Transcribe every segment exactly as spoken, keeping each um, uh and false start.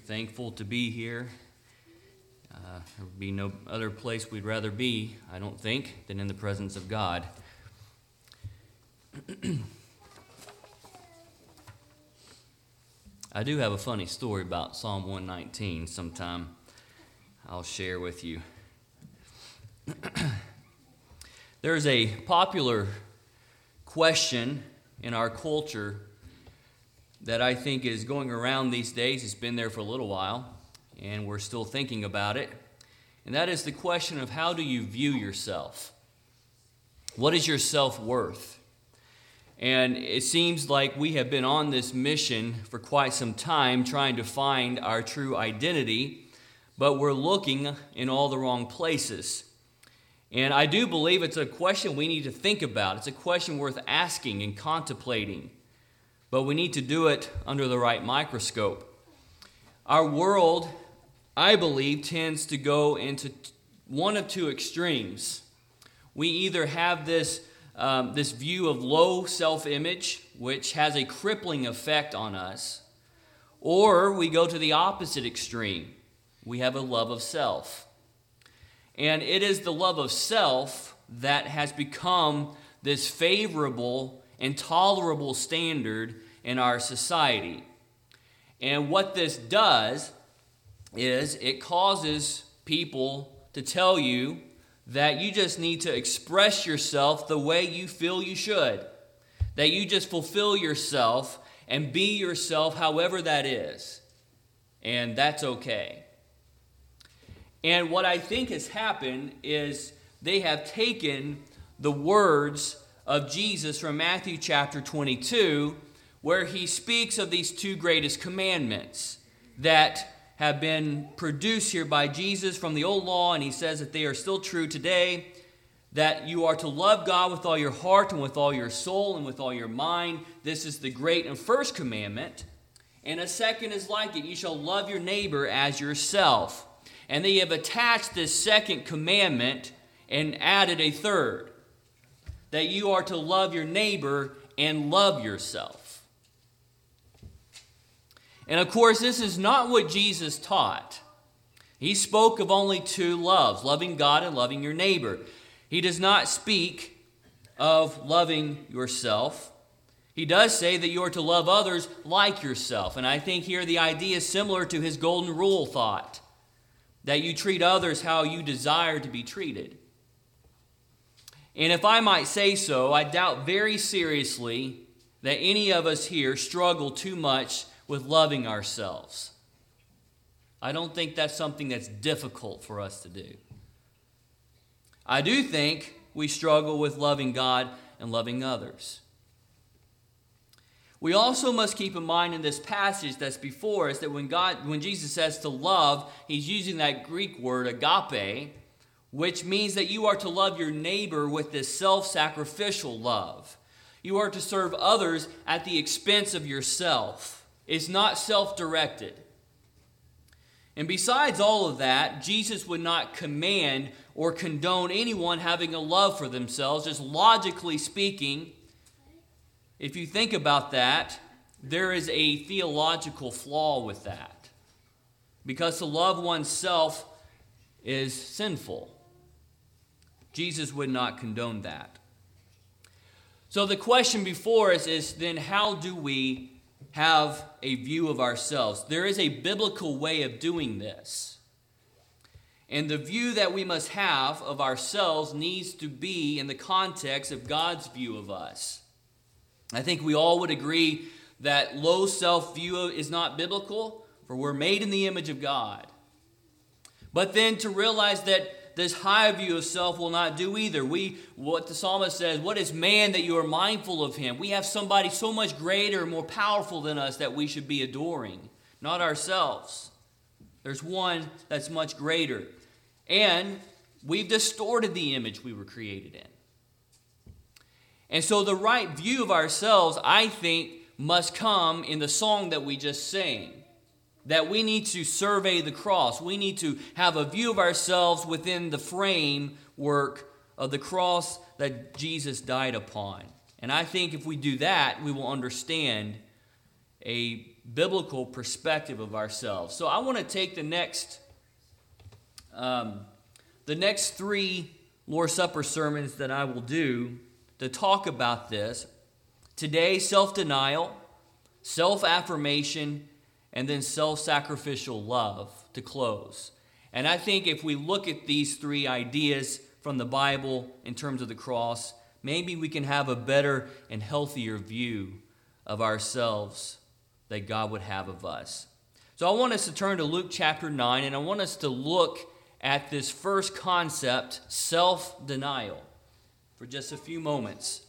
thankful to be here. Uh, there would be no other place we'd rather be, I don't think, than in the presence of God. I do have a funny story about Psalm one nineteen sometime I'll share with you. There's a popular question in our culture that I think is going around these days. It's been there for a little while, and we're still thinking about it. And that is the question of, how do you view yourself? What is your self-worth? And it seems like we have been on this mission for quite some time trying to find our true identity, but we're looking in all the wrong places. And I do believe it's a question we need to think about. It's a question worth asking and contemplating. But we need to do it under the right microscope. Our world, I believe, tends to go into one of two extremes. We either have this, um, this view of low self-image, which has a crippling effect on us, or we go to the opposite extreme. We have a love of self. And it is the love of self that has become this favorable and tolerable standard in our society. And what this does is it causes people to tell you that you just need to express yourself the way you feel you should. That you just fulfill yourself and be yourself however that is. And that's okay. And what I think has happened is they have taken the words of Jesus from Matthew chapter twenty-two, where he speaks of these two greatest commandments that have been produced here by Jesus from the old law, and he says that they are still true today, that you are to love God with all your heart and with all your soul and with all your mind. This is the great and first commandment. And a second is like it: you shall love your neighbor as yourself. And they have attached this second commandment and added a third, that you are to love your neighbor and love yourself. And of course, this is not what Jesus taught. He spoke of only two loves, loving God and loving your neighbor. He does not speak of loving yourself. He does say that you are to love others like yourself. And I think here the idea is similar to his golden rule thought, that you treat others how you desire to be treated. And if I might say so, I doubt very seriously that any of us here struggle too much with loving ourselves. I don't think that's something that's difficult for us to do. I do think we struggle with loving God and loving others. We also must keep in mind in this passage that's before us that when God, when Jesus says to love, he's using that Greek word agape, which means that you are to love your neighbor with this self-sacrificial love. You are to serve others at the expense of yourself. It's not self-directed. And besides all of that, Jesus would not command or condone anyone having a love for themselves. Just logically speaking, if you think about that, there is a theological flaw with that. Because to love oneself is sinful. Jesus would not condone that. So the question before us is then, how do we have a view of ourselves? There is a biblical way of doing this. And the view that we must have of ourselves needs to be in the context of God's view of us. I think we all would agree that low self-view is not biblical, for we're made in the image of God. But then to realize that this high view of self will not do either. We, what the psalmist says, what is man that you are mindful of him? We have somebody so much greater and more powerful than us that we should be adoring, not ourselves. There's one that's much greater. And we've distorted the image we were created in. And so the right view of ourselves, I think, must come in the song that we just sang. That we need to survey the cross. We need to have a view of ourselves within the framework of the cross that Jesus died upon. And I think if we do that, we will understand a biblical perspective of ourselves. So I want to take the next, um, the next three Lord's Supper sermons that I will do to talk about this. Today, self-denial, self-affirmation, and then self-sacrificial love to close. And I think if we look at these three ideas from the Bible in terms of the cross, maybe we can have a better and healthier view of ourselves that God would have of us. So I want us to turn to Luke chapter nine, and I want us to look at this first concept, self-denial, for just a few moments.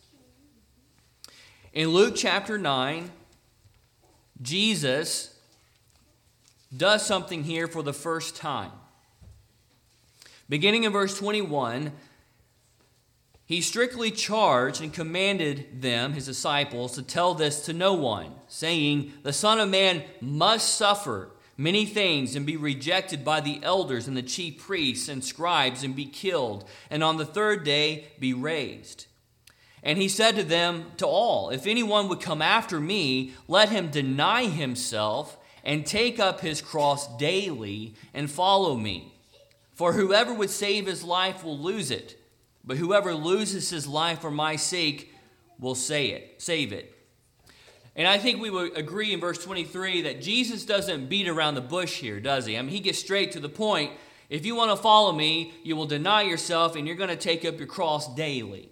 In Luke chapter nine, Jesus does something here for the first time. Beginning in verse twenty-one, he strictly charged and commanded them, his disciples, to tell this to no one, saying, "The Son of Man must suffer many things and be rejected by the elders and the chief priests and scribes and be killed, and on the third day be raised." And he said to them, to all, "If anyone would come after me, let him deny himself and take up his cross daily and follow me. For whoever would save his life will lose it, but whoever loses his life for my sake will say it, save it." And I think we would agree in verse twenty-three that Jesus doesn't beat around the bush here, does he? I mean, he gets straight to the point. If you want to follow me, you will deny yourself and you're going to take up your cross daily.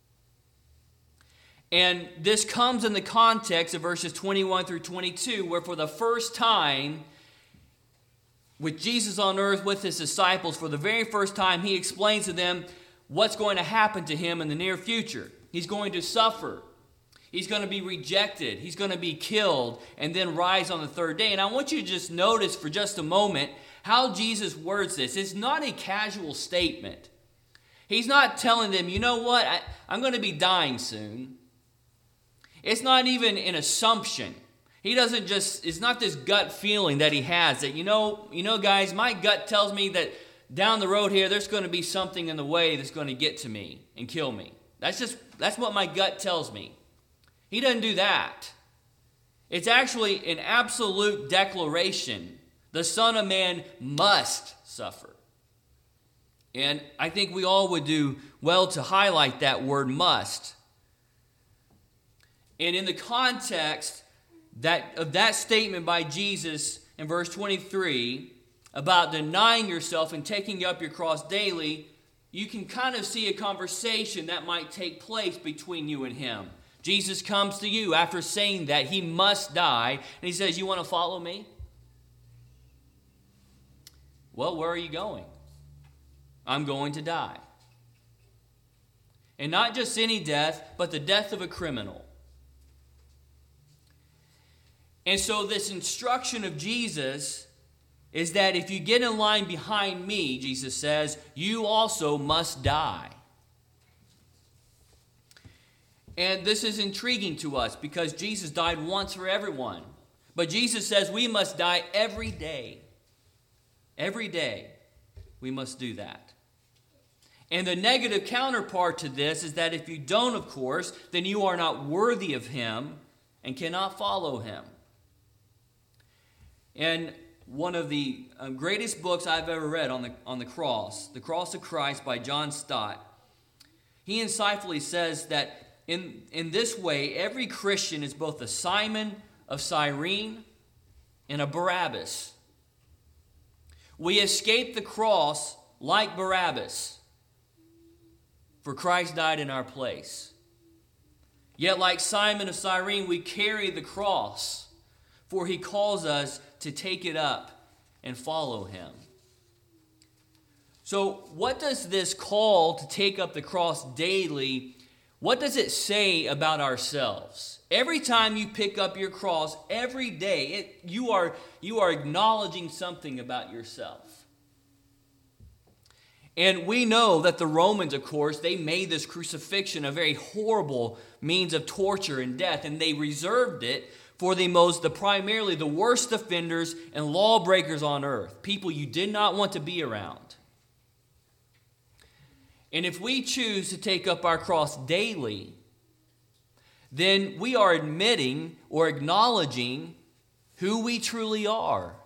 And this comes in the context of verses twenty-one through twenty-two, where for the first time, with Jesus on earth with his disciples, for the very first time, he explains to them what's going to happen to him in the near future. He's going to suffer. He's going to be rejected. He's going to be killed and then rise on the third day. And I want you to just notice for just a moment how Jesus words this. It's not a casual statement. He's not telling them, you know what, I, I'm going to be dying soon. It's not even an assumption. He doesn't just, it's not this gut feeling that he has that, you know, you know, guys, my gut tells me that down the road here, there's going to be something in the way that's going to get to me and kill me. That's just, that's what my gut tells me. He doesn't do that. It's actually an absolute declaration. The Son of Man must suffer. And I think we all would do well to highlight that word must. And in the context that of that statement by Jesus in verse twenty-three about denying yourself and taking up your cross daily, you can kind of see a conversation that might take place between you and him. Jesus comes to you after saying that he must die, and he says, "You want to follow me?" Well, where are you going? I'm going to die. And not just any death, but the death of a criminal. And so this instruction of Jesus is that if you get in line behind me, Jesus says, you also must die. And this is intriguing to us because Jesus died once for everyone. But Jesus says we must die every day. Every day we must do that. And the negative counterpart to this is that if you don't, of course, then you are not worthy of him and cannot follow him. And one of the um, greatest books I've ever read on the, on the cross, The Cross of Christ by John Stott, he insightfully says that in, in this way, every Christian is both a Simon of Cyrene and a Barabbas. We escape the cross like Barabbas, for Christ died in our place. Yet like Simon of Cyrene, we carry the cross, for he calls us to take it up and follow him. So what does this call to take up the cross daily, what does it say about ourselves? Every time you pick up your cross, every day, it, you are, you are acknowledging something about yourself. And we know that the Romans, of course, they made this crucifixion a very horrible means of torture and death, and they reserved it for the most, the primarily the worst offenders and lawbreakers on earth, people you did not want to be around. And if we choose to take up our cross daily, then we are admitting or acknowledging who we truly are.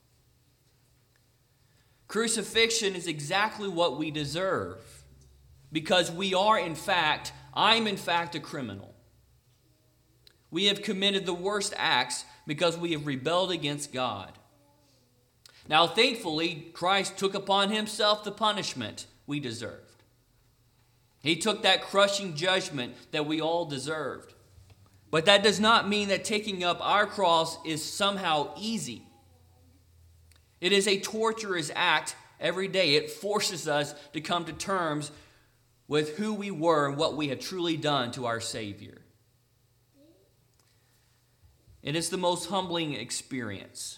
Crucifixion is exactly what we deserve, because we are in fact, I'm in fact a criminal. We have committed the worst acts because we have rebelled against God. Now, thankfully, Christ took upon himself the punishment we deserved. He took that crushing judgment that we all deserved. But that does not mean that taking up our cross is somehow easy. It is a torturous act every day. It forces us to come to terms with who we were and what we have truly done to our Savior. It is the most humbling experience.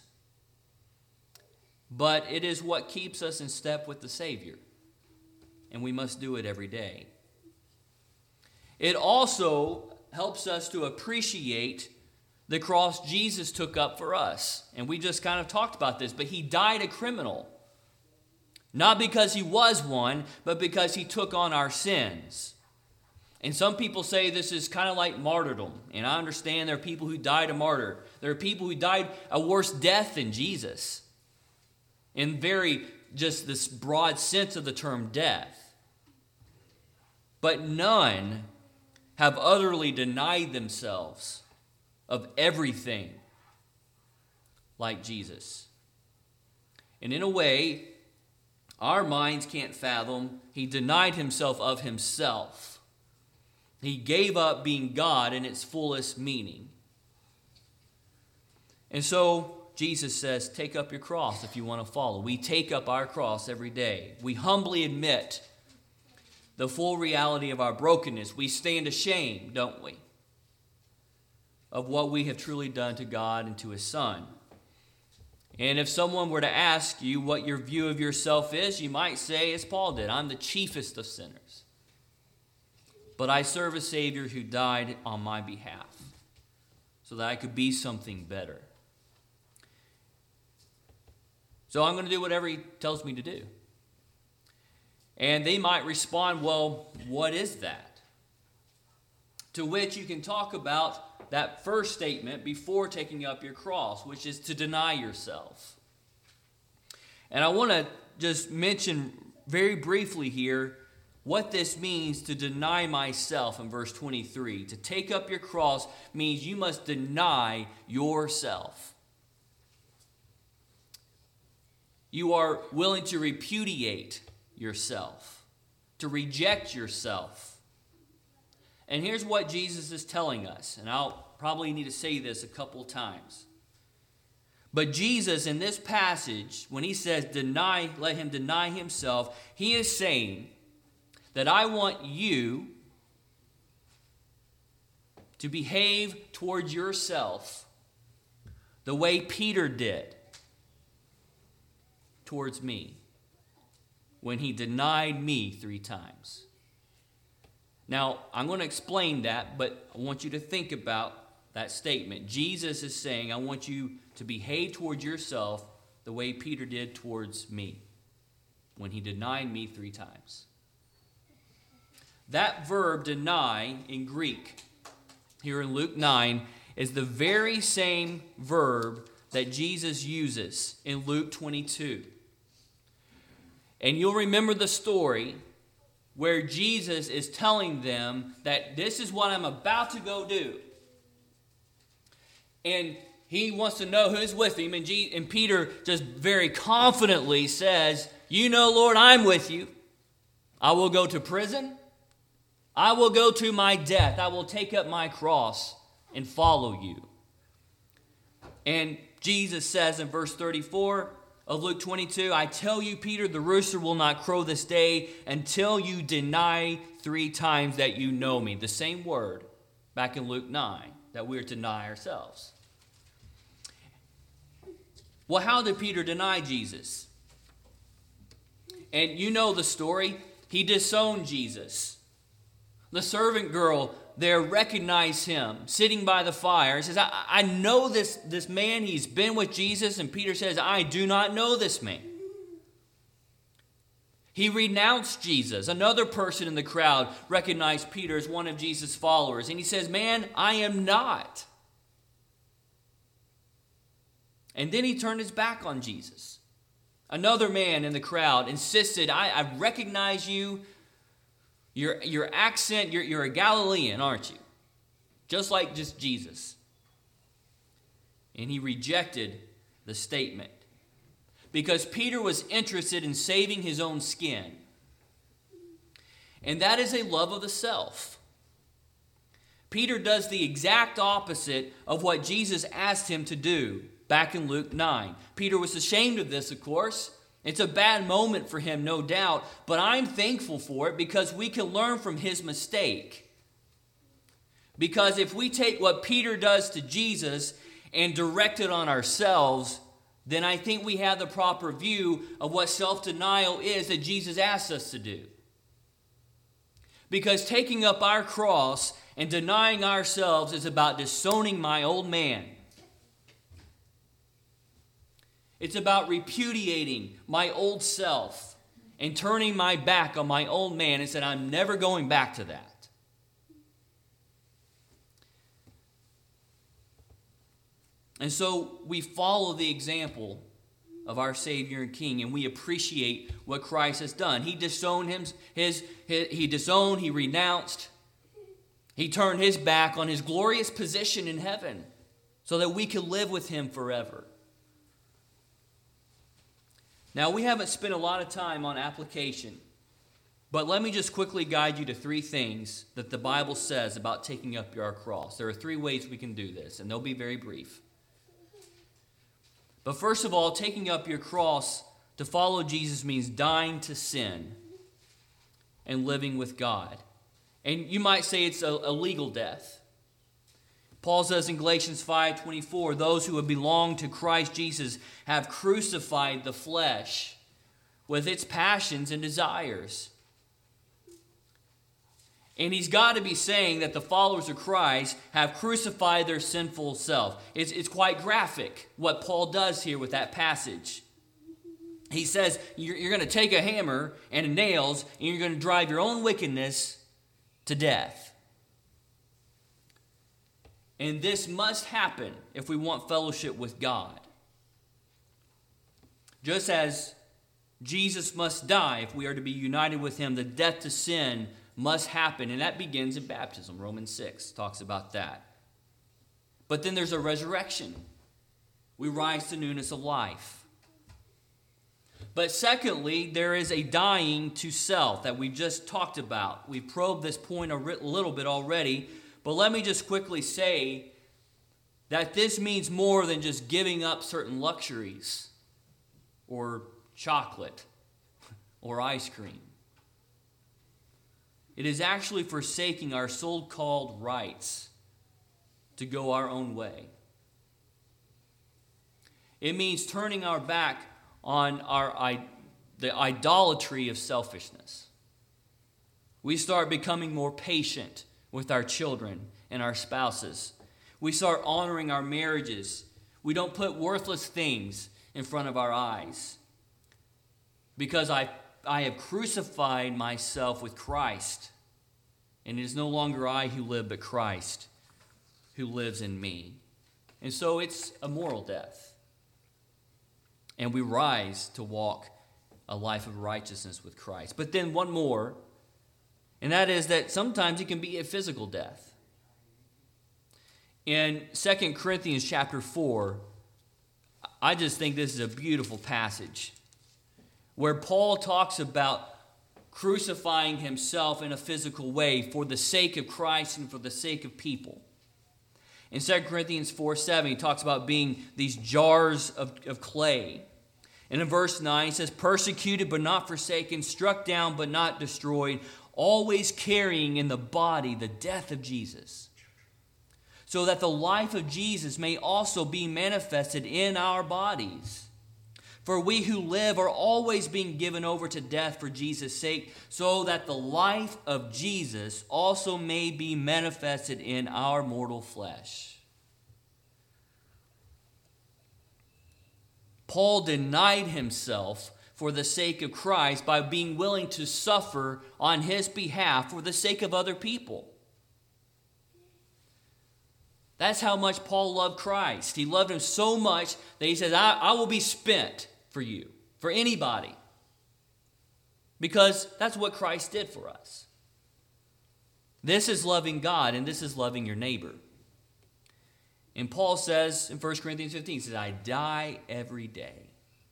But it is what keeps us in step with the Savior. And we must do it every day. It also helps us to appreciate the cross Jesus took up for us. And we just kind of talked about this, but he died a criminal. Not because he was one, but because he took on our sins. And some people say this is kind of like martyrdom. And I understand there are people who died a martyr. There are people who died a worse death than Jesus. In very, just this broad sense of the term death. But none have utterly denied themselves of everything like Jesus. And in a way, our minds can't fathom, he denied himself of himself. He gave up being God in its fullest meaning. And so Jesus says, take up your cross if you want to follow. We take up our cross every day. We humbly admit the full reality of our brokenness. We stand ashamed, don't we, of what we have truly done to God and to his Son. And if someone were to ask you what your view of yourself is, you might say, as Paul did, I'm the chiefest of sinners. But I serve a Savior who died on my behalf so that I could be something better. So I'm going to do whatever he tells me to do. And they might respond, well, what is that? To which you can talk about that first statement before taking up your cross, which is to deny yourself. And I want to just mention very briefly here what this means to deny myself in verse twenty-three. To take up your cross means you must deny yourself. You are willing to repudiate yourself, to reject yourself. And here's what Jesus is telling us, and I'll probably need to say this a couple times. But Jesus, in this passage, when he says deny, let him deny himself, he is saying that I want you to behave towards yourself the way Peter did towards me when he denied me three times. Now, I'm going to explain that, but I want you to think about that statement. Jesus is saying, I want you to behave towards yourself the way Peter did towards me when he denied me three times. That verb, deny, in Greek, here in Luke nine, is the very same verb that Jesus uses in Luke twenty-two. And you'll remember the story where Jesus is telling them that this is what I'm about to go do. And he wants to know who's with him. And, G- and Peter just very confidently says, you know, Lord, I'm with you. I will go to prison. I will go to my death. I will take up my cross and follow you. And Jesus says in verse thirty-four of Luke twenty-two, I tell you, Peter, the rooster will not crow this day until you deny three times that you know me. The same word back in Luke nine, that we are to deny ourselves. Well, how did Peter deny Jesus? And you know the story. He disowned Jesus. The servant girl there recognized him sitting by the fire and says, I, I know this, this man. He's been with Jesus. And Peter says, I do not know this man. He renounced Jesus. Another person in the crowd recognized Peter as one of Jesus' followers. And he says, man, I am not. And then he turned his back on Jesus. Another man in the crowd insisted, I, I recognize you. Your, your accent, you're, you're a Galilean, aren't you? Just like just Jesus. And he rejected the statement because Peter was interested in saving his own skin. And that is a love of the self. Peter does the exact opposite of what Jesus asked him to do back in Luke nine. Peter was ashamed of this, of course. It's a bad moment for him, no doubt, but I'm thankful for it because we can learn from his mistake. Because if we take what Peter does to Jesus and direct it on ourselves, then I think we have the proper view of what self-denial is that Jesus asks us to do. Because taking up our cross and denying ourselves is about disowning my old man. It's about repudiating my old self and turning my back on my old man and said, I'm never going back to that. And so we follow the example of our Savior and King, and we appreciate what Christ has done. He disowned him, his, his he disowned, he renounced, he turned his back on his glorious position in heaven so that we could live with him forever. Now, we haven't spent a lot of time on application, but let me just quickly guide you to three things that the Bible says about taking up your cross. There are three ways we can do this, and they'll be very brief. But first of all, taking up your cross to follow Jesus means dying to sin and living with God. And you might say it's a, a legal death. Paul says in Galatians five twenty-four, those who have belonged to Christ Jesus have crucified the flesh with its passions and desires. And he's got to be saying that the followers of Christ have crucified their sinful self. It's, it's quite graphic what Paul does here with that passage. He says you're, you're going to take a hammer and nails and you're going to drive your own wickedness to death. And this must happen if we want fellowship with God. Just as Jesus must die if we are to be united with him, the death to sin must happen. And that begins in baptism. Romans six talks about that. But then there's a resurrection. We rise to newness of life. But secondly, there is a dying to self that we just talked about. We probed this point a little bit already. But let me just quickly say that this means more than just giving up certain luxuries or chocolate or ice cream. It is actually forsaking our so-called rights to go our own way. It means turning our back on our the idolatry of selfishness. We start becoming more patient with our children and our spouses. We start honoring our marriages. We don't put worthless things in front of our eyes. Because I, I have crucified myself with Christ. And it is no longer I who live, but Christ who lives in me. And so it's a moral death. And we rise to walk a life of righteousness with Christ. But then one more. And that is that sometimes it can be a physical death. In Second Corinthians chapter four, I just think this is a beautiful passage where Paul talks about crucifying himself in a physical way for the sake of Christ and for the sake of people. In Second Corinthians four seven, he talks about being these jars of, of clay. And in verse nine, he says, persecuted but not forsaken, struck down but not destroyed, always carrying in the body the death of Jesus, so that the life of Jesus may also be manifested in our bodies. For we who live are always being given over to death for Jesus' sake, so that the life of Jesus also may be manifested in our mortal flesh. Paul denied himself for the sake of Christ by being willing to suffer on his behalf for the sake of other people. That's how much Paul loved Christ. He loved him so much that he says, I, I will be spent for you, for anybody. Because that's what Christ did for us. This is loving God, and this is loving your neighbor. And Paul says in First Corinthians fifteen, he says, I die every day.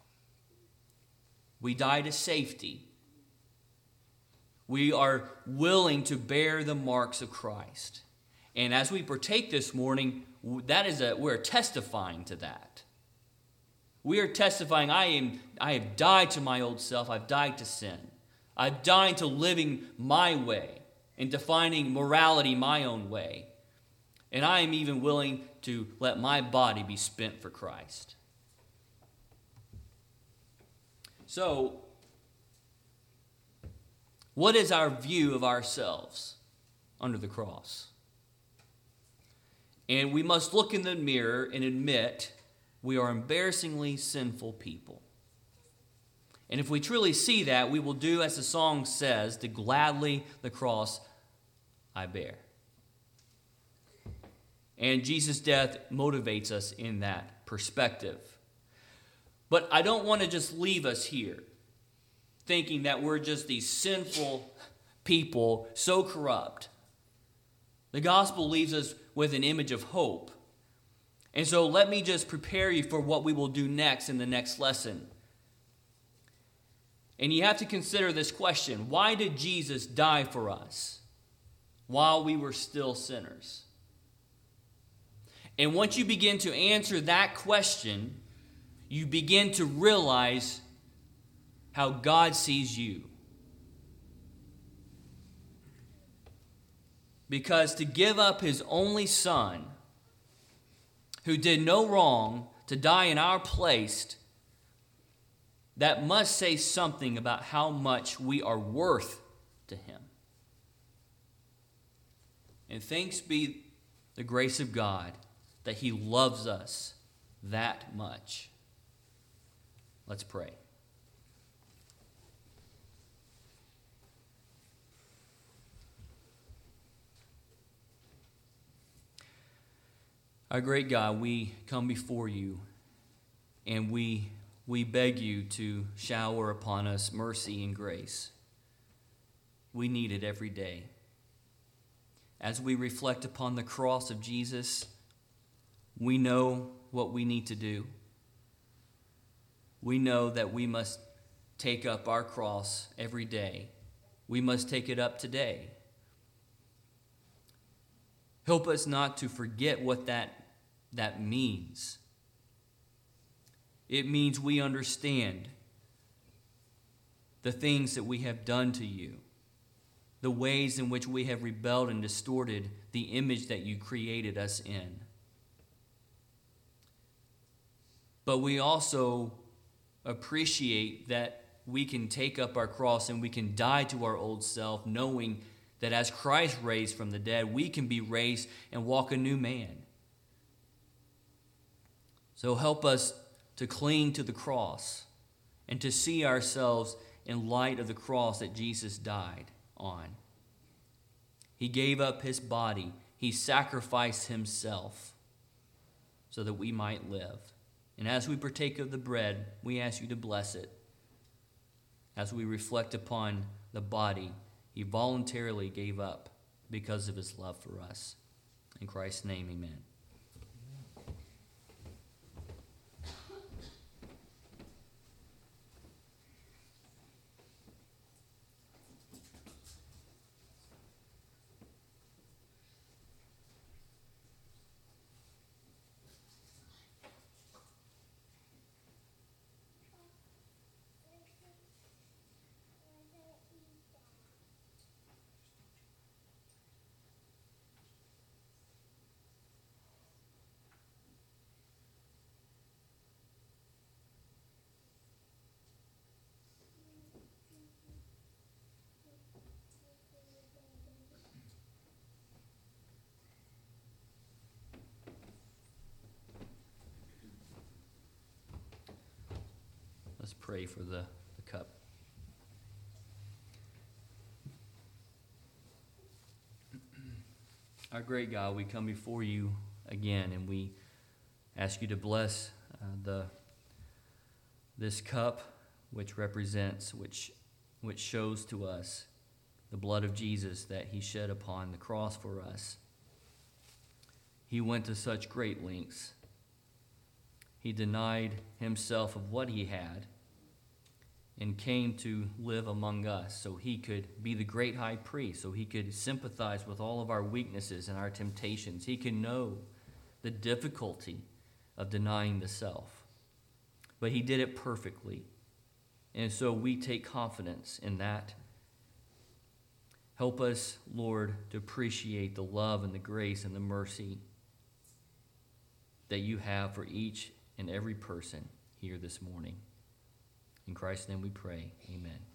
We die to safety. We are willing to bear the marks of Christ. And as we partake this morning, that is a, we're testifying to that. We are testifying, I am I have died to my old self, I've died to sin. I've died to living my way and defining morality my own way. And I am even willing to let my body be spent for Christ. So, what is our view of ourselves under the cross? And we must look in the mirror and admit we are embarrassingly sinful people. And if we truly see that, we will do as the song says, to gladly the cross I bear. And Jesus' death motivates us in that perspective. But I don't want to just leave us here thinking that we're just these sinful people, so corrupt. The gospel leaves us with an image of hope. And so let me just prepare you for what we will do next in the next lesson. And you have to consider this question. Why did Jesus die for us while we were still sinners? And once you begin to answer that question, you begin to realize how God sees you. Because to give up his only son, who did no wrong, to die in our place, that must say something about how much we are worth to him. And thanks be the grace of God that he loves us that much. Let's pray. Our great God, we come before you and we, we beg you to shower upon us mercy and grace. We need it every day. As we reflect upon the cross of Jesus, we know what we need to do. We know that we must take up our cross every day. We must take it up today. Help us not to forget what that, that means. It means we understand the things that we have done to you, the ways in which we have rebelled and distorted the image that you created us in. But we also appreciate that we can take up our cross and we can die to our old self, knowing that as Christ raised from the dead, we can be raised and walk a new man. So help us to cling to the cross and to see ourselves in light of the cross that Jesus died on. He gave up his body. He sacrificed himself so that we might live. And as we partake of the bread, we ask you to bless it. As we reflect upon the body he voluntarily gave up because of his love for us. In Christ's name, amen. Let's pray for the, the cup. Our great God, we come before you again, and we ask you to bless uh, the this cup, which represents, which which shows to us the blood of Jesus that he shed upon the cross for us. He went to such great lengths. He denied himself of what he had and came to live among us so he could be the great high priest, so he could sympathize with all of our weaknesses and our temptations. He can know the difficulty of denying the self. But he did it perfectly. And so we take confidence in that. Help us, Lord, to appreciate the love and the grace and the mercy that you have for each and every person here this morning. In Christ's name we pray. Amen.